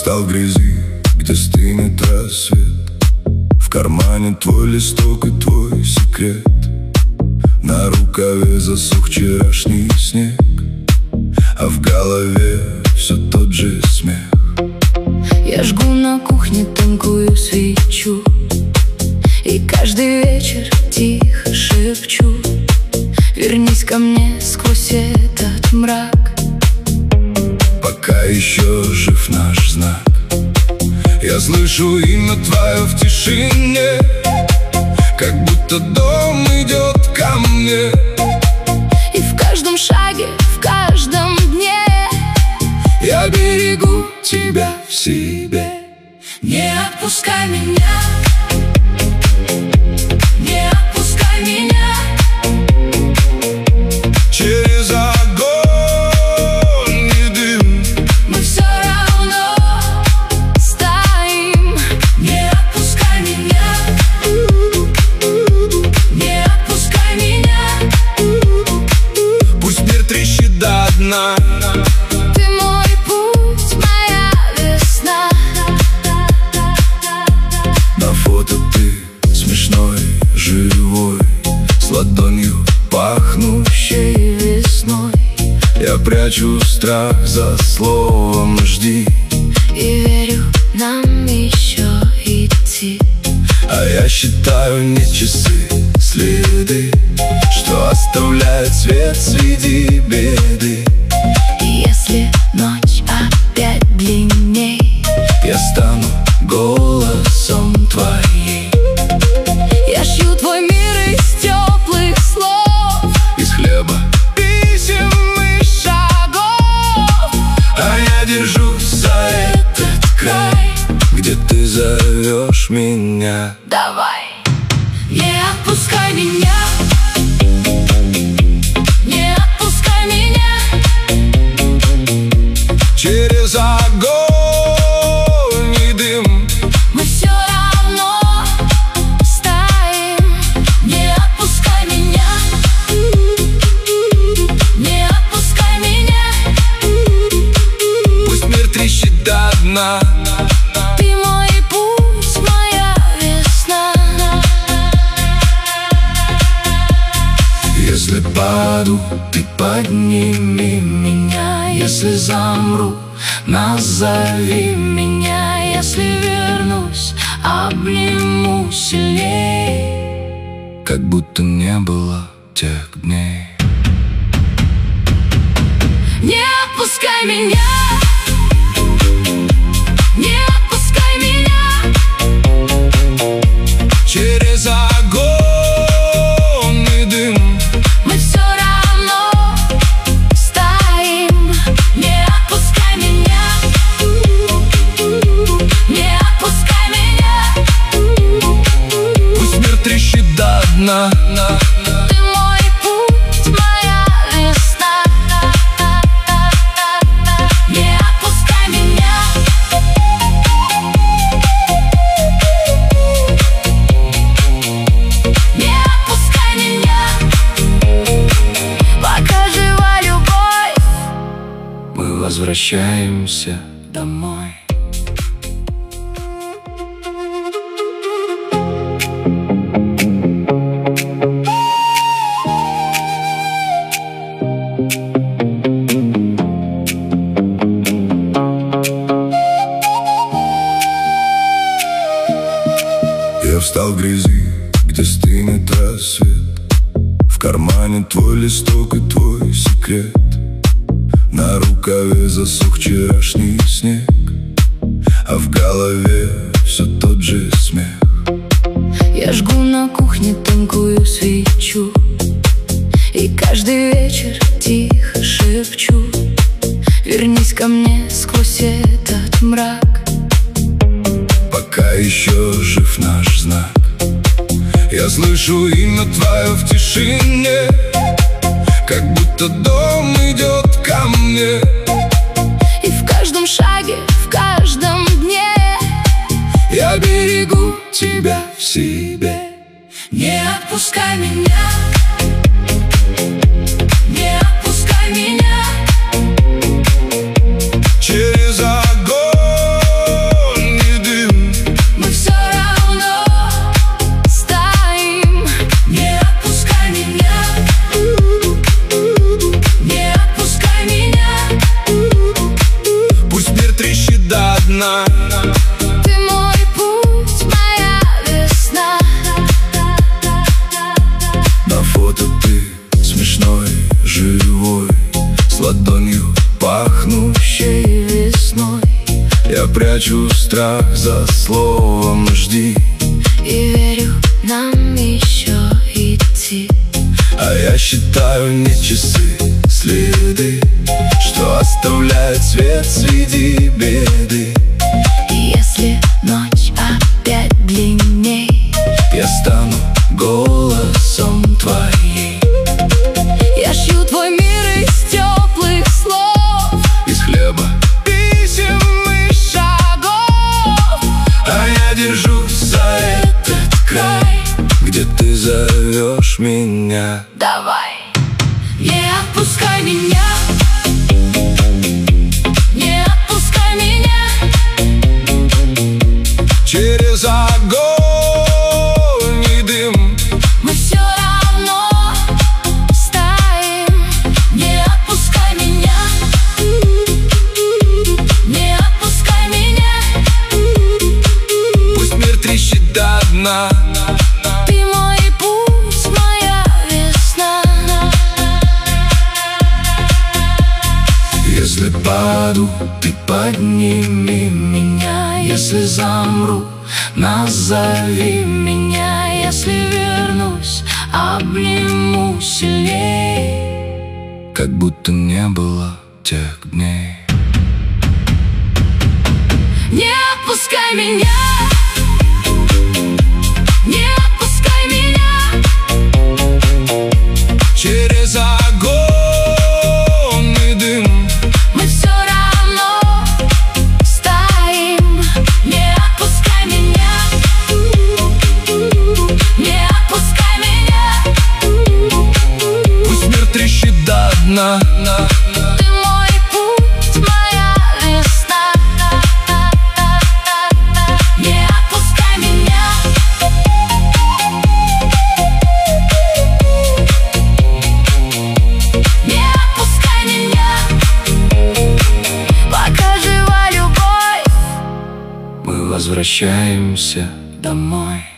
встал в грязи, где стынет рассвет. В кармане твой листок и твой секрет. На рукаве засох вчерашний снег, а в голове все тот же смех. Я жгу на кухне тонкую свечу и каждый вечер тихо шепчу: вернись ко мне сквозь этот мрак, пока еще жив наш знак. Я слышу имя твое в тишине, как будто дом идет ко мне. И в каждом шаге, в каждом дне я берегу тебя в себе. Не отпускай меня, не отпускай меня. Через огонь и дым мы все равно стоим. Не отпускай меня, не отпускай меня. пусть мир трещит до дна. Ты мой путь, моя весна. На фото ты смешной, живой, с ладонью пахнущей весной. Я прячу страх за словом «жди» И верю, нам еще идти. а я считаю не часы, следы, что оставляет свет среди беды. И если ночь опять длинней, Я стану голосом твоей. я шью твой мир из теплых слов, Из хлеба, писем и шагов. а я держусь за этот край, где ты зовешь меня. Давай, не отпускай меня, не отпускай меня. Через огонь и дым Мы все равно стоим. Не отпускай меня, не отпускай меня. пусть мир трещит до дна. Ты мой путь, моя весна. Если паду, ты подними меня. Если замру, назови меня. Если вернусь, обниму сильней, как будто не было тех дней. Не отпускай меня, не отпускай меня. Через огонь и дым Мы все равно стоим. Не отпускай меня, не отпускай меня. пусть мир трещит до дна. Ты мой путь, моя весна. Не отпускай меня. Не отпускай меня. Пока жива любовь, Мы возвращаемся домой. Я встал в грязи, где стынет рассвет. В кармане твой листок и твой секрет. На рукаве засох вчерашний снег, а в голове все тот же смех. я жгу на кухне тонкую свечу и каждый вечер тихо шепчу: вернись ко мне сквозь этот мрак, пока еще жив наш знак. Я слышу имя твое в тишине, как будто дом идет ко мне. И в каждом шаге, в каждом дне Я берегу тебя в себе. не отпускай меня, не отпускай меня. Через огонь ладонью, пахнущей весной. Я прячу страх за словом «жди» и верю, нам еще идти. А я считаю не часы, следы, что оставляет свет среди беды. И если ночь опять длинней, я стану голосом твоей. я шью твой мир из теплых слов, из хлеба, писем и шагов. а я держусь за этот край, где ты зовешь меня. Давай, не отпускай меня, не отпускай меня. Через огонь и дым мы все равно стоим. Не отпускай меня, не отпускай меня. пусть мир трещит до дна. Ты мой путь, моя весна. Если паду, ты подними меня. Если замру, назови меня. Если вернусь, обниму сильней, как будто не было тех дней. Не отпускай меня, не отпускай меня. Через огонь и дым Мы все равно стоим. Не отпускай меня, не отпускай меня. пусть мир трещит до дна. Ты мой путь, моя весна. Не отпускай меня, не отпускай меня. Пока жива любовь, Мы возвращаемся домой.